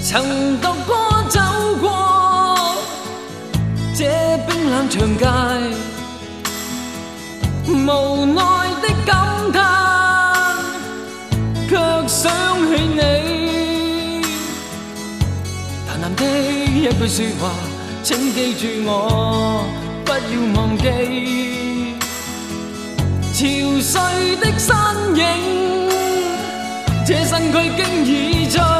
曾独歌走過這冰冷長街，無奈的感嘆，卻想起你。淡淡的一句說話，請記住我，不要忘記。潮水的身影，這身軀經已醉。